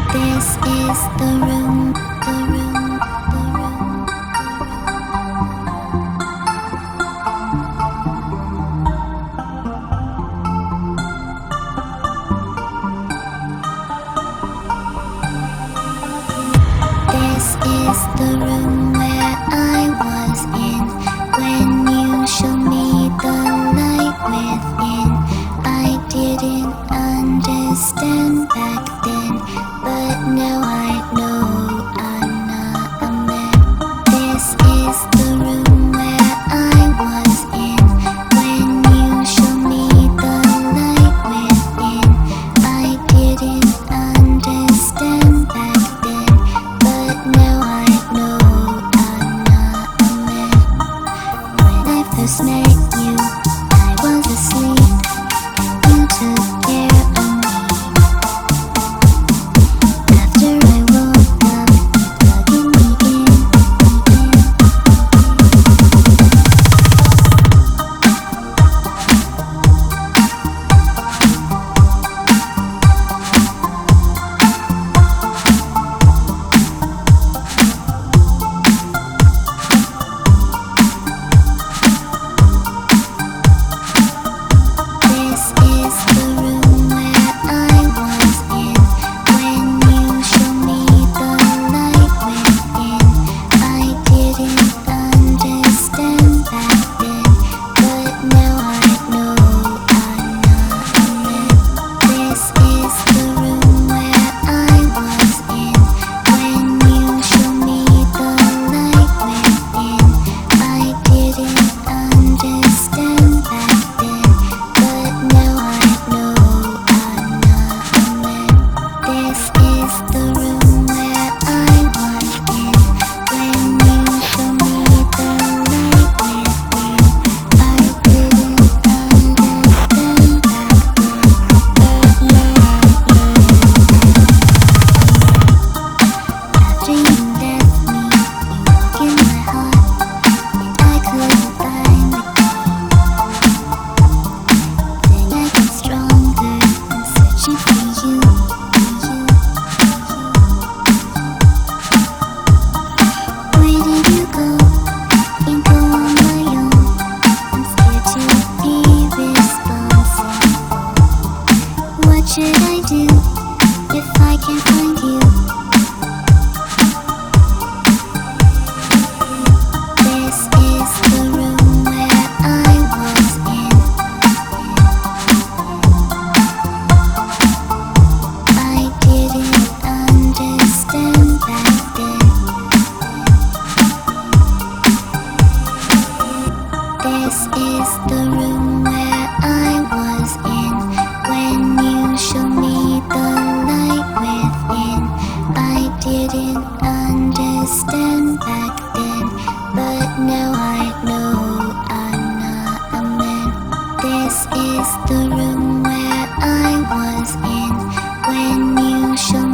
This is the room, the room, the room. This is the room where I was in when you showed me the light within. I didn't understand back then, but now I know I'm not a man. This is the room where I was in when you showed me the light within. I didn't understand back then, but now I know I'm not a man. When I first met you, I was asleep. You took care of me. After I woke up, plugging me in. This is the room where I was in when you showed me the light within. I didn't understand back then, but now I know I'm not a man. This is the room where I was in when you showed me the light within. I didn't understand back then, but now I know I'm not a man. This is the room where I was in when you showed me the light within. I didn't understand back then, but now I know. After you left me, you broke in my heart, and I couldn't find the then I got stronger in searching for you, Where did you go? Can't go on my own. I'm scared to be responsible. What should I do if I can't find you? This is the room where I was in. I didn't understand back then. This is the room where I was in when you showed me the light within. I didn't understand back then, but now I know I'm not a man. This is the room where I was in when you showed